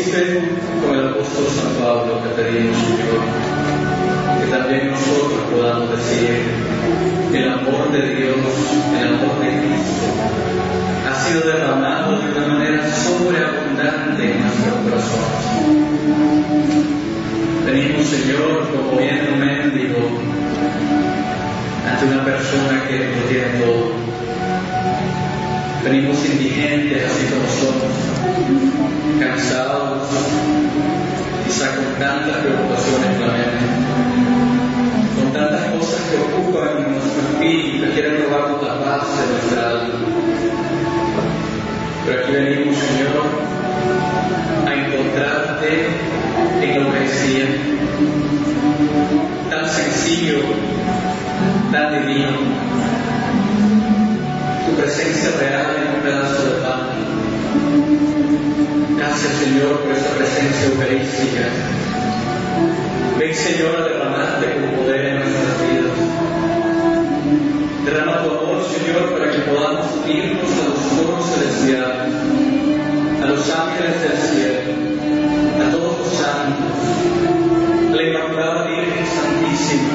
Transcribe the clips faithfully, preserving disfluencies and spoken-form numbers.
dijiste con el apóstol San Pablo, te pedimos, Señor, que también nosotros podamos decir que el amor de Dios, el amor de Cristo, ha sido derramado de una manera sobreabundante en nuestros corazones. Venimos, Señor, como bien un mendigo ante una persona que lo tiene todo. Venimos indigentes, así como somos, cansados, quizá con tantas preocupaciones en la mente, con tantas cosas que ocupan nuestro espíritu, que quieren robarnos la paz de nuestra alma. Pero aquí venimos, Señor, a encontrarte en la Eucaristía, tan sencillo, tan divino, tu presencia real en un pedazo de pan. Gracias, Señor, por esa presencia eucarística. Ven, Señor, a derramarte con poder en nuestras vidas. Derrama tu amor, Señor, para que podamos unirnos a los coros celestiales, a los ángeles del cielo, a todos los santos, a la Inmaculada Virgen Santísima,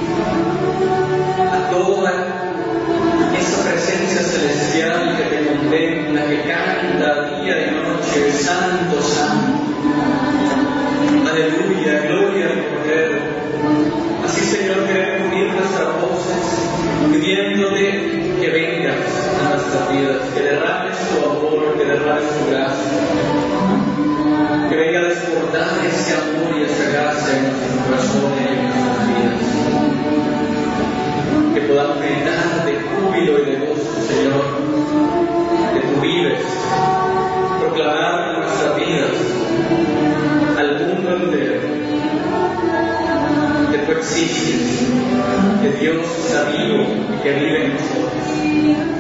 a toda esa presencia celestial que te contempla, que canta día y noche, santo, santo. Aleluya, gloria al Cordero. Así, Señor, queremos unir nuestras voces, pidiéndote que vengas a nuestras vidas, que derrames tu amor, que derrames tu gracia, que venga a desbordar ese amor y esa gracia en nuestros corazones y en nuestras vidas. Que podamos gritar de júbilo y de gozo, Señor, que tú vives, proclamar en nuestras vidas al mundo entero que tú existes, que Dios está vivo y que vive en nosotros.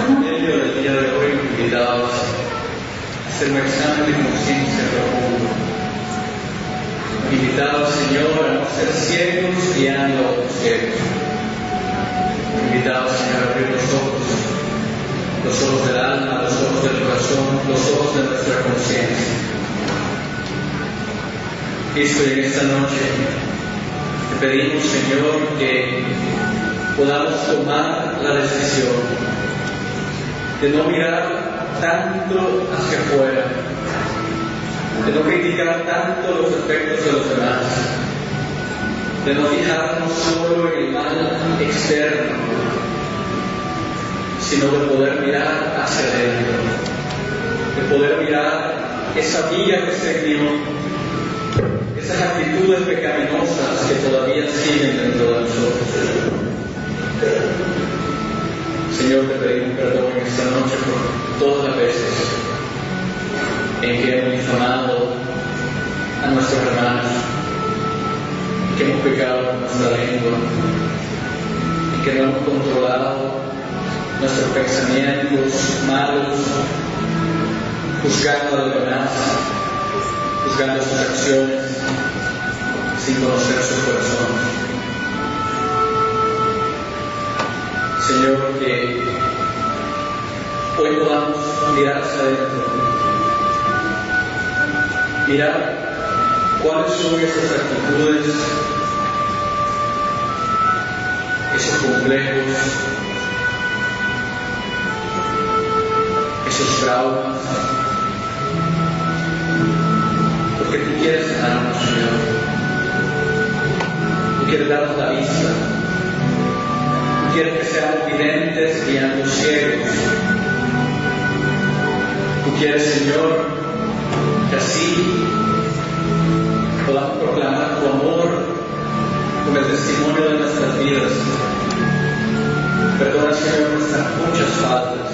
en medio del día de hoy invitados a hacer un examen de conciencia profundo. Invitados, Señor, a no ser ciegos guiando a otros ciegos. Invitados, Señor, a abrir los ojos, los ojos del alma, los ojos del corazón, los ojos de nuestra conciencia. Cristo, y en esta noche te pedimos, Señor, que podamos tomar la decisión de no mirar tanto hacia afuera, de no criticar tanto los defectos de los demás, de no fijarnos solo en el mal externo, sino de poder mirar hacia adentro, de poder mirar esa vía que se guió, esas actitudes pecaminosas que todavía siguen dentro de nosotros. Señor, te pedimos perdón en esta noche por todas las veces en que hemos difamado a nuestros hermanos, que hemos pecado con nuestra lengua, y que no hemos controlado nuestros pensamientos malos, juzgando a los demás, juzgando sus acciones, sin conocer sus corazones. Señor, que hoy podamos mirar hacia adentro, mirar cuáles son esas actitudes, esos complejos, esos traumas, porque tú quieres sanarnos, Señor. Tú quieres darnos la vista. Tú quieres que seamos videntes guiando ciegos. Tú quieres, Señor, que así podamos proclamar tu amor con el testimonio de nuestras vidas. Perdona, Señor, nuestras muchas faltas.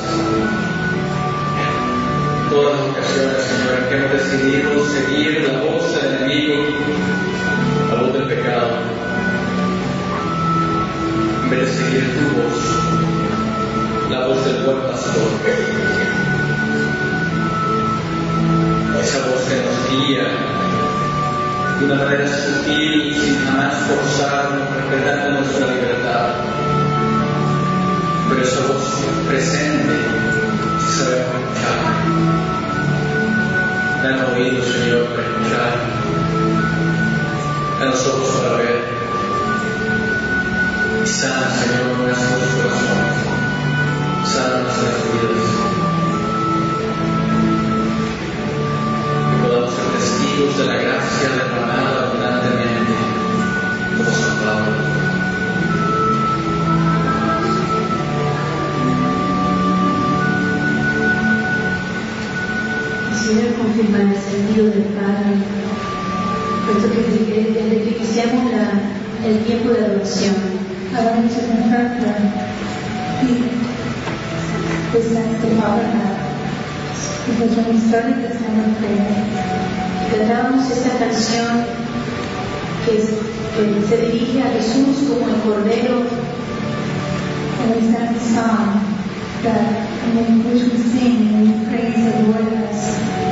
Todas las ocasiones, Señor, en que hemos decidido seguir la voz del enemigo, la voz del pecado, en vez de seguir tu voz, la voz del buen pastor, esa voz que nos guía de una manera sutil, sin jamás forzarnos, respetando nuestra libertad, pero esa voz presente, si sabemos escuchar. Danos oídos, Señor, para escuchar. Danos ojos para ver. Y sana, Señor, nuestros corazones. Sana nuestras vidas. Que podamos ser testigos de la gracia derramada abundantemente como San Pablo. Quisiera confirmar el sentido del Padre, puesto que desde, desde que iniciamos la, el tiempo de adoración, I wanted to confirm that the, the sense the Father had. Because when we started this time of prayer, cantábamos esta canción que, es, que se dirige a Jesús como el Cordero, and we sang the song that in which we sing and we praise the Lord as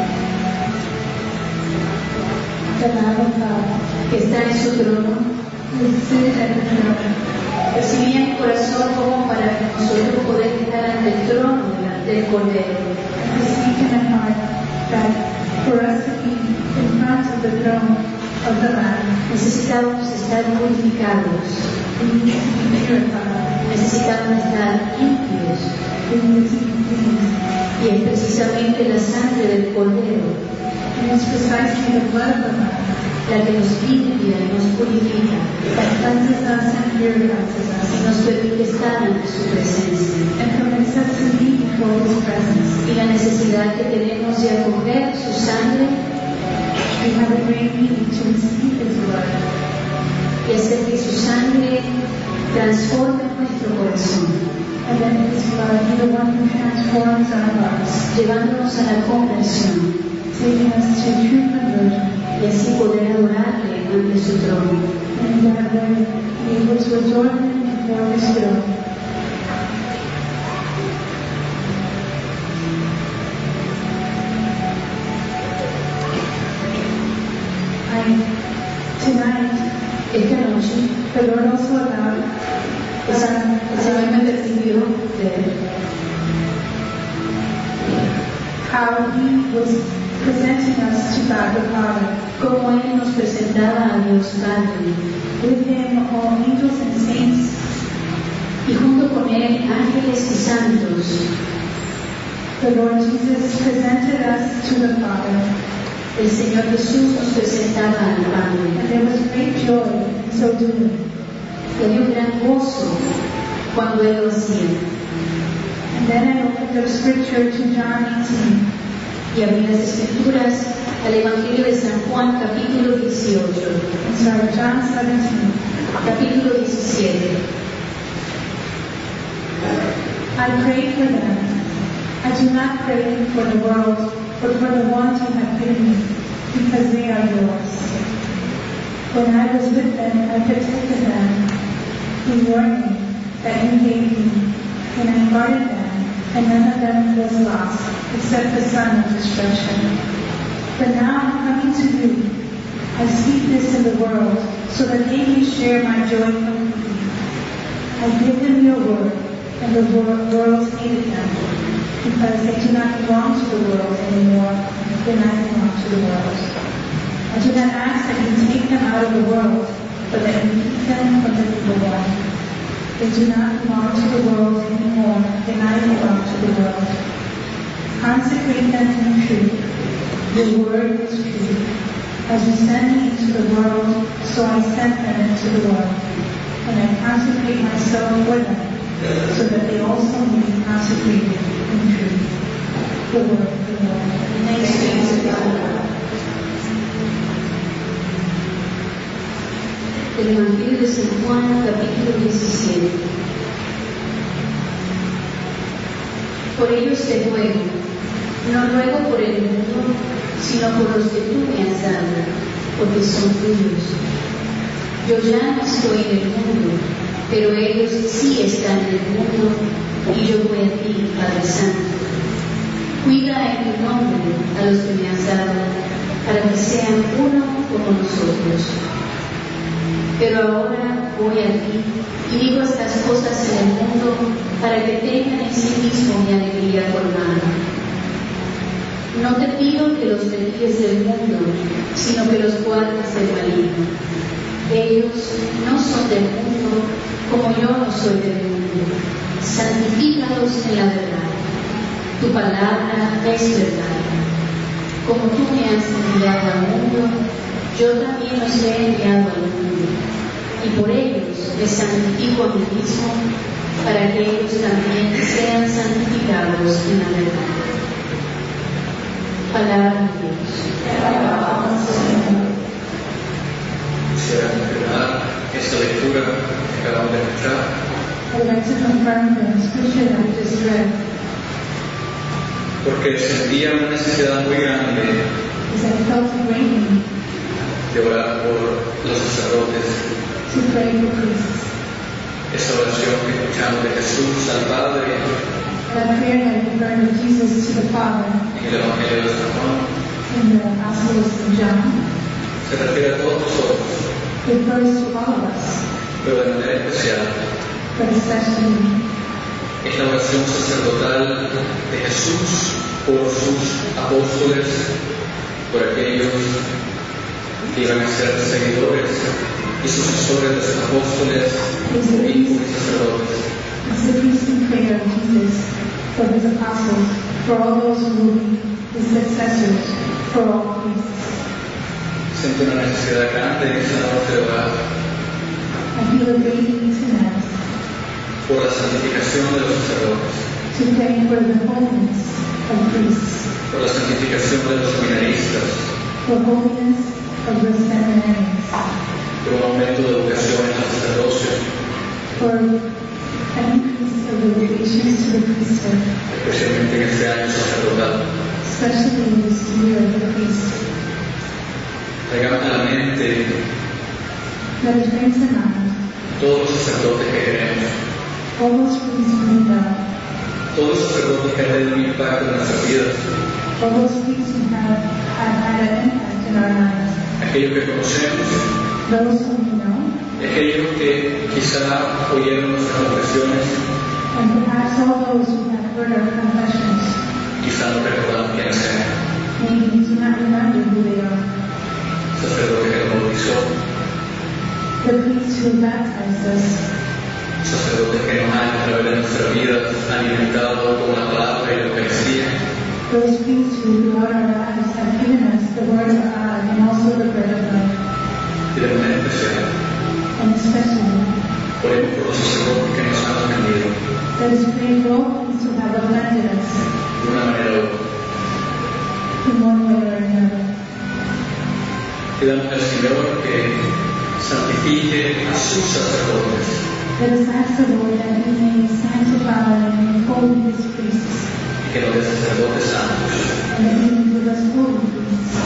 the Lamb of God, que está en su trono, who is seated at the throne. recibía el corazón como para que nosotros poder estar ante el trono del Cordero. And we speak in our heart that for us to be in front of the throne of the Lamb, Necesitamos estar purificados, we need to be purified, necesitamos estar limpios, we need to be cleansed. y es precisamente la sangre del Cordero And it's precisely the blood of the Lamb la que nos limpia y nos purifica that cleanses us and purifies us y nos permite estar ante su presencia. and permits us to be before His presence. Y la necesidad que tenemos de acoger su sangre We have a great need to receive His blood y hacer que su sangre transforme nuestro corazón, and then His blood be the one who transforms our lives, llevándonos a la conversión taking us to true conversion y así poder adorarle ante su trono. and that way be able to adore Him before His throne. And tonight, esta noche, the Lord also allowed el Señor el Señor me permitió ver how He was presenting us to God the Father. cómo Él nos presentaba a Dios Padre, With Him, all angels and saints, y junto con Él ángeles y santos. the Lord Jesus presented us to the Father. El Señor Jesús nos presentaba al Padre. And there was great joy in so doing. Y había un gran gozo cuando Él lo hacía. And then I opened up scripture to John eighteen. Y abrí las Escrituras al Evangelio de San Juan, capítulo dieciocho. I'm sorry, John seventeen. Capítulo diecisiete. I pray for them. I do not pray for the world, but for the ones you have given me, because they are yours. When I was with them, I protected them in your name that you gave me, and I guarded them, and none of them was lost, except the son of destruction. But now I'm coming to you. I speak this in the world, so that they may share my joy completely. I give them your word, and the world hated them, because they do not belong to the world anymore than I belong to the world. I do not ask that you take them out of the world, but that you keep them from the evil one. They do not belong to the world anymore than I belong to the world. Consecrate them in truth. Your word is truth. As you send me into the world, so I send them into the world. And I consecrate myself for them, so that they also may be consecrated in truth. The word of the Lord. Thanks be to God. El Evangelio de San Juan, capítulo diecisiete. Por ellos te ruego, no ruego por el mundo, sino por los que tú me has dado, porque son tuyos. Yo ya no estoy en el mundo, pero ellos sí están en el mundo, y yo voy a ti, Padre Santo. Cuida en tu nombre a los que me has dado, para que sean uno como nosotros. Pero ahora voy a ti y digo estas cosas en el mundo para que tengan en sí mismo mi alegría colmada. No te pido que los retires del mundo, sino que los guardes del maligno. Ellos no son del mundo, como yo no soy del mundo. Santifícalos en la verdad. Tu palabra es verdad. Como tú me has enviado al mundo, yo también los he enviado al mundo, y por ellos les santifico a mí mismo, para que ellos también sean santificados en la verdad. Palabra de Dios. Quisiera confirmar esta lectura que acabamos de escuchar. I'd like to confirm the scripture that I just read, Porque sentía una necesidad muy grande because I felt a great need de orar por los sacerdotes. to pray for priests. Esa oración que escuchamos de Jesús al Padre That prayer that we heard of Jesus to the Father en el Evangelio de San Juan in the Gospel of Saint John se refiere a todos nosotros, refers to all of us, pero de manera especial but especially es la oración sacerdotal de Jesús por sus apóstoles, por aquellos que iban a ser seguidores y sucesores de sus apóstoles y sacerdotes. it's the priestly prayer of Jesus for his apostles, for all those who will be his successors, for all priests. Siento una necesidad grande en esta noche de orar I feel a great need tonight por la santificación de los sacerdotes, to pray for the holiness of priests, por la santificación de los seminaristas, for holiness of the seminarians, por un aumento de vocación en el sacerdocio, for an increase of the vocations to the priesthood, especialmente en este año sacerdotal. especially in this year of the priest. Traigamos a la mente Let us bring to mind todos los sacerdotes que queremos, all those priests we know, todos los sacerdotes que han tenido un impacto en nuestras vidas, all those priests who have, have had an impact in our lives, aquellos que conocemos, those whom we know, y aquellos que quizá oyeron nuestras confesiones, and perhaps all those who have heard our confessions. quizá no recordaron quiénes eran. Maybe do not remember who they are. Sacerdote que nos bautizó, The priest who baptized us, sacerdotes que nos han a través de nuestra vida alimentado con la palabra y la Eucaristía, those priests who throughout our lives have given us the word of God and also the bread of life, y de manera especial, and especially, oremos por los sacerdotes que nos han ofendido let us pray for all priests who have offended us de una manera u otra. in one way or another. Pidamos al Señor que santifique a sus sacerdotes, Let us ask the Lord that He may sanctify and make holy His priests, y que nos dé sacerdotes santos. and that He may give us holy priests.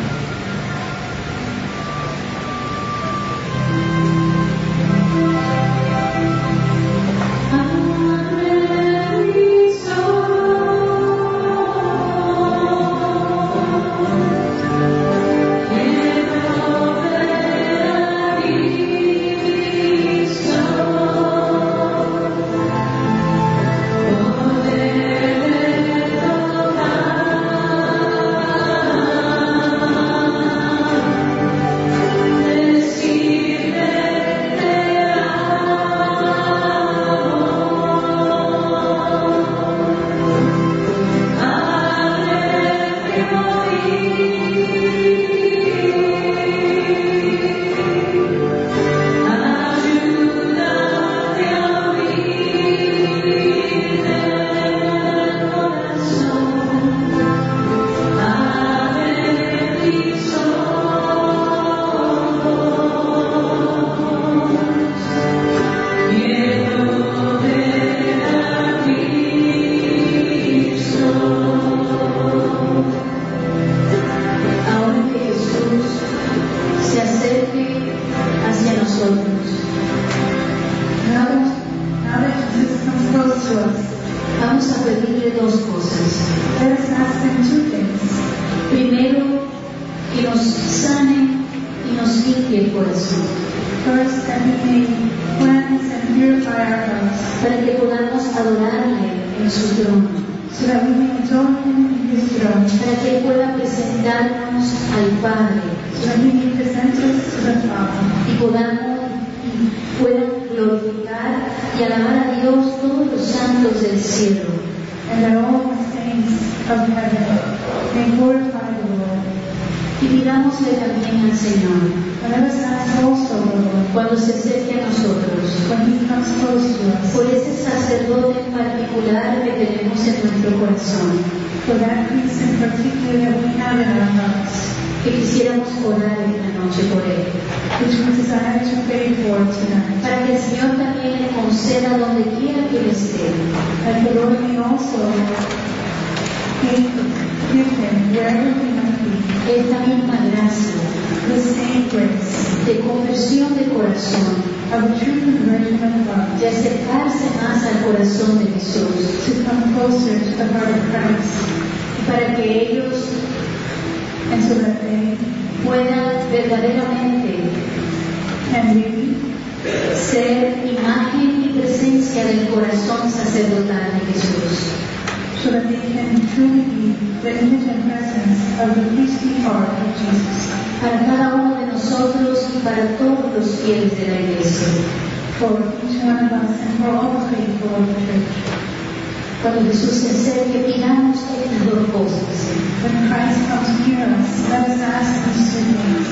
Cuando Jesús se acerque, pidamos estas dos cosas. When Christ comes near us, let us ask these two things.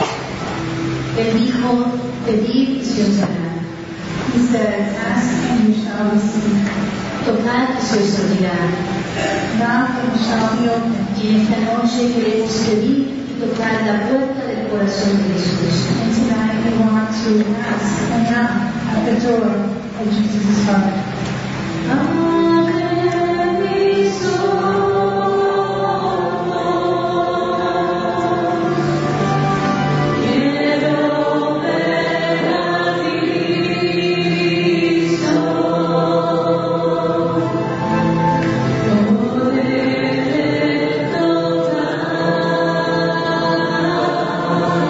Él dijo, pedid y se os dará. He said, ask and you shall receive. Tocad y se os abrirá. Knock and it shall be opened. Y en esta noche queremos pedir y tocar la puerta del corazón de Jesús. And tonight we want to ask and knock at the door of Jesus' heart. Abre mis ojos. Oh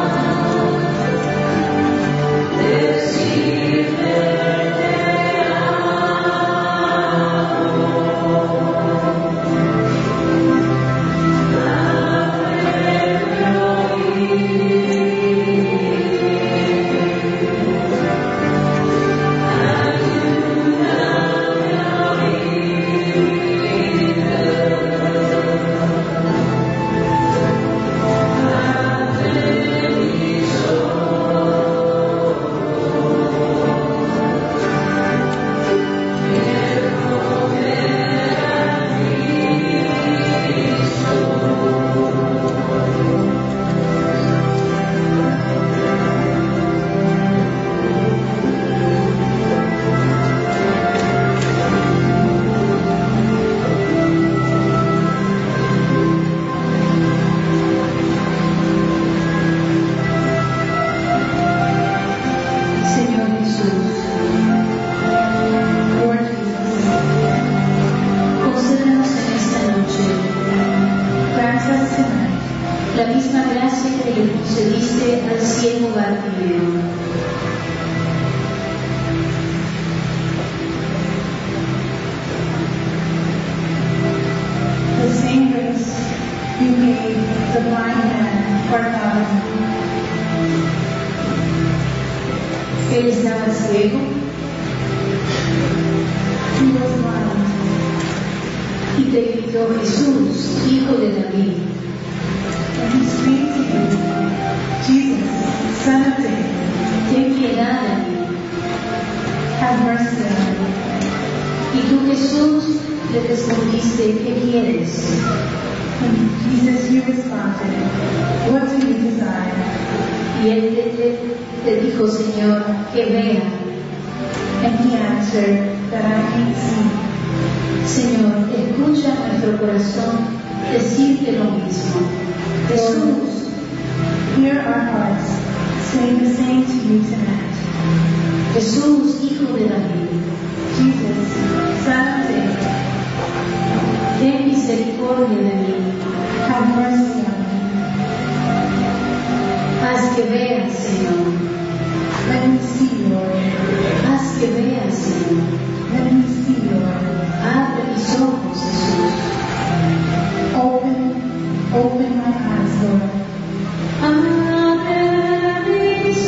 concediste al ciego Bartimeo. The same grace you gave the blind man Bartimaeus. Él estaba ciego, He was blind, y te gritó: Jesús, hijo de David, and he screamed to you, Jesus, Son of David, ten piedad de mí. have mercy on me. Y tú, Jesús, le respondiste: ¿qué quieres? And Jesus, you responded, what do you desire? Y él te, te, te dijo: Señor, que vea. And he answered, that I may see. Señor, escucha nuestro corazón decirte lo mismo. Jesús, Hear our hearts say the same to you tonight. Jesús, hijo de David, Jesus, Son of David, ten misericordia de mí. have mercy on me. Haz que vea, Señor. Let me see, Lord. Haz que vea, Señor. Let me see, Lord. Abre mis ojos, Jesús. Open, open my eyes, Lord. Abre mis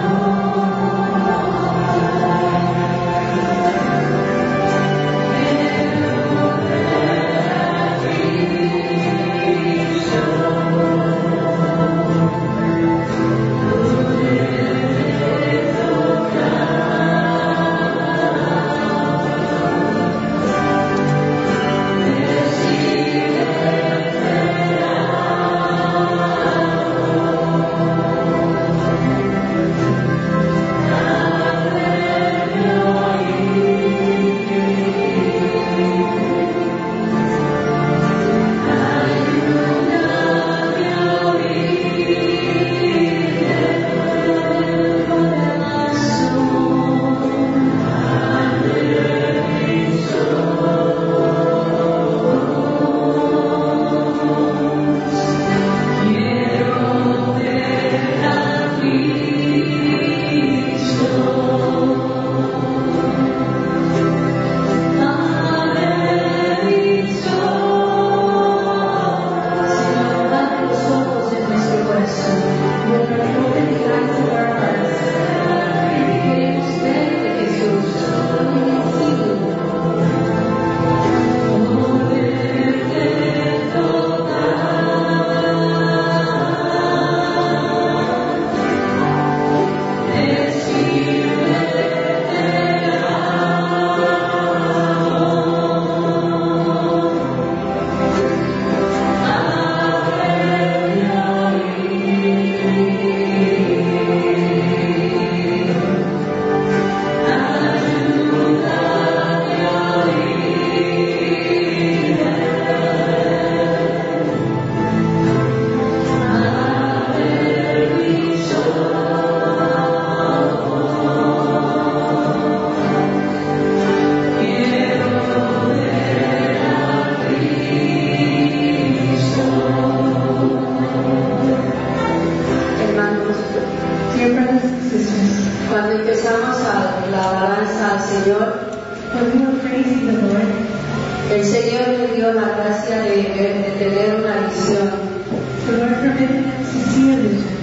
El Señor me dio la gracia de, de tener una visión. The Lord permitted us to see a vision.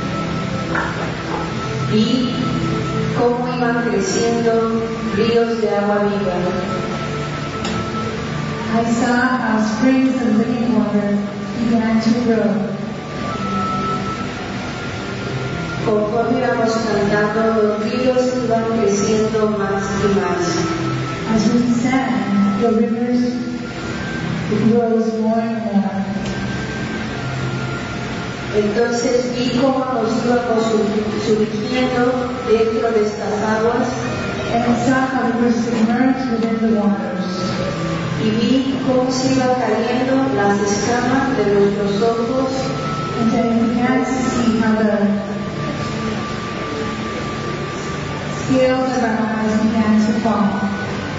Vi cómo iban creciendo ríos de agua viva. I saw how springs of living water began to grow. Conforme íbamos cantando, los ríos iban creciendo más y más. As we sang, the rivers rose more and more. Entonces vi cómo nos íbamos sumergiendo dentro de estas aguas. And I saw how we were submerged within the waters. Y vi cómo se iban cayendo las escamas de nuestros ojos. And I began to see how the scales of our eyes began to fall.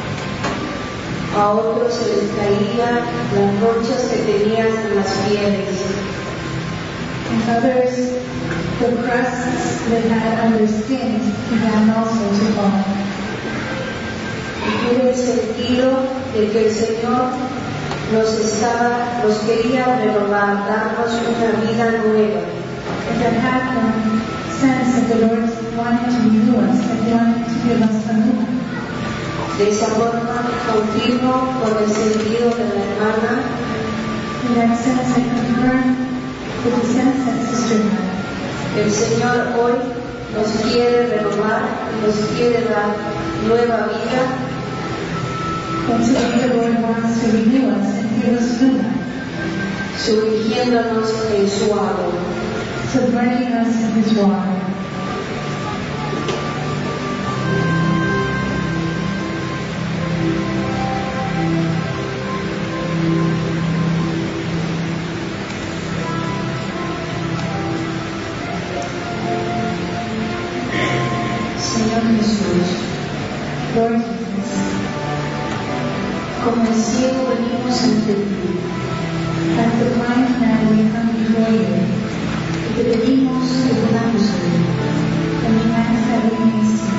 A otros se les caían las ronchas que tenían en las pieles. And others The crusts that had on their skins began also to fall. Y tuve el sentido de que el Señor nos estaba, nos quería renovar, darnos una vida nueva. And I had the sense that the Lord wanted to renew us, and He wanted to give us a new one. De esa forma continuo con el sentido de la hermana. In that sense, I concur with the sense that Sister had. El Señor hoy nos quiere renovar, nos quiere dar nueva vida. And today the Lord wants to renew us and give us new life, sumergiéndonos en su agua. submerging us in His water. Señor Jesús, Lord Jesus, como el ciego venimos ante ti as the blind man we come before you, y te pedimos que podamos ver. and we ask that we may see.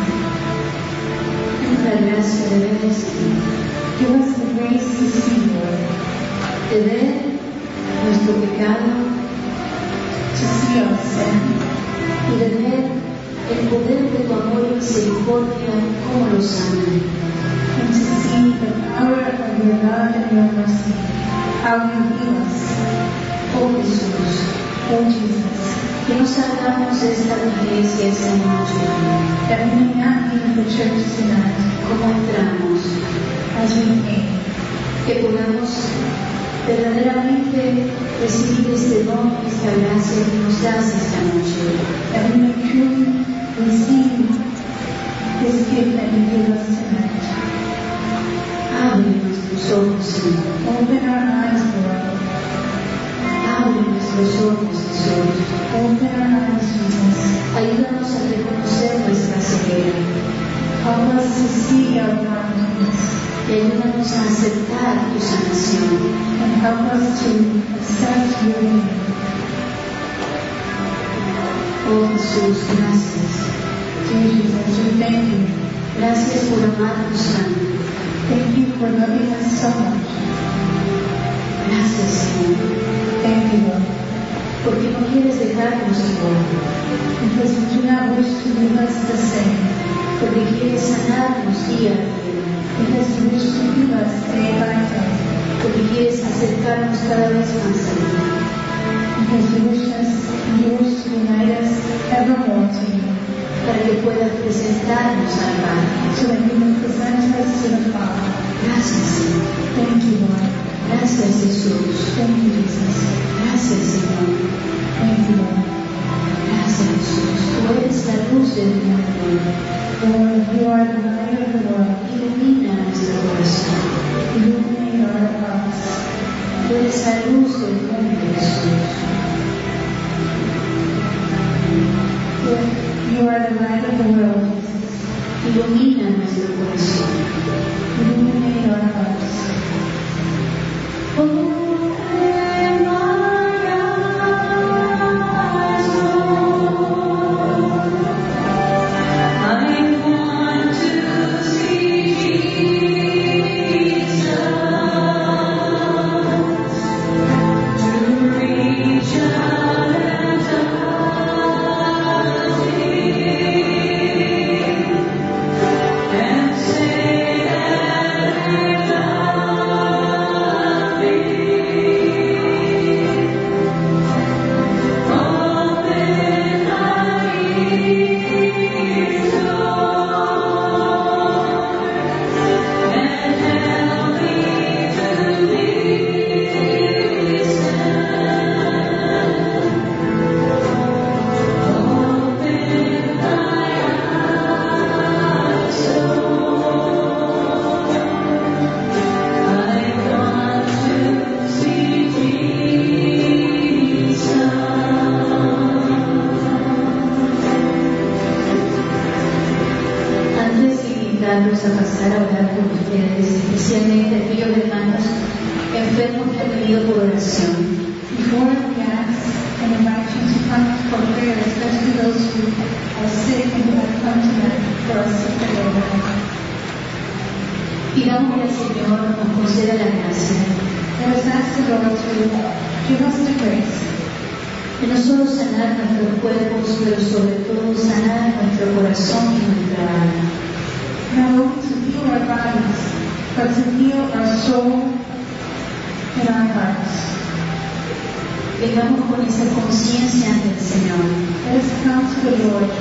La gracia de ver esto, Give us the grace to see, Lord, de ver nuestro pecado to see our sin, y de ver el poder de tu amor y misericordia como lo sana. and to see the power of your love and your mercy, how you heal us. Oh Jesús, Oh Jesus, que no salgamos de esta iglesia esta noche that we may not leave the church tonight como entramos, as we came, que podamos verdaderamente recibir este don, esta gracia que nos das esta noche. that we may truly receive this gift that you give us tonight. Abre nuestros ojos, Señor. Open our eyes, Lord. Abre nuestros ojos, Jesús. Open our eyes, Jesus. Ayúdanos a reconocer nuestra ceguera Help us to see our blindness y ayúdanos a aceptar tu sanación. and help us to accept your name. Oh Jesús, gracias. Dear Jesus, we thank you. Gracias por amarnos tanto. Thank you for loving us so much. Gracias, Señor, Thank you, Lord, porque no quieres dejarnos igual, because you do not wish to leave us the same, porque quieres sanarnos día a día, because you wish to heal us day by day, porque quieres acercarnos cada vez más a ti. because you wish us, you wish to unite us evermore to you, para que puedas presentarnos al Padre. so that you may present us to the Father. Gracias, Señor. Thank you, Lord. Gracias, Jesús. Thank you, Jesus. Gracias, Señor. Thank you, Lord. Gracias, Jesús. Tú eres la luz del mundo. Lord, you are the light of the world. Ilumina nuestro corazón. Illuminate our hearts. Tú eres la luz del mundo, Jesús. Lord, you are the light of the world, Jesus. Ilumina nuestro corazón. Illuminate our hearts. Open my eyes, Lord. I want to see Jesus, to reach out and touch Him, and say that I love Thee. Open my ears, Lord, and help me to listen. Open my eyes, Lord. I want to see Jesus. Antes de invitarlos a pasar a orar por ustedes, especialmente aquellos hermanos enfermos que han venido por oración, Before we ask and invite you to come for prayer, especially those who are sick and who have come tonight for us to pray over them. Pidámosle al Señor nos conceda la gracia Let us ask the Lord to give us the grace de no solo sanar nuestros cuerpos, pero sobre todo sanar nuestro corazón y nuestra alma. not only to heal our bodies, but to heal our soul and our hearts. Vengamos con esa conciencia ante el Señor. Let us come to the Lord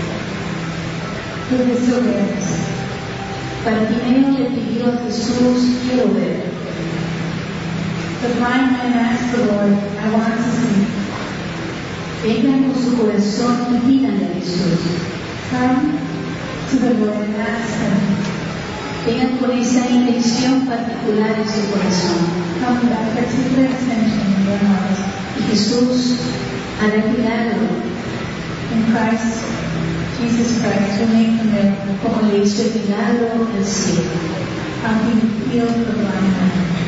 with this awareness. Bartimeo le pidió a Jesús, quiero ver. The blind man asked the Lord, I want to see. Vengan con su corazón y pídanle a Jesús. Come to the Lord and ask Him. Vengan con esa intención particular en su corazón. Come with that particular intention in your heart. Y Jesús hará el milagro, In Christ, Jesus Christ, will make the miracle. como le hizo el milagro al cielo. How He healed the blind man.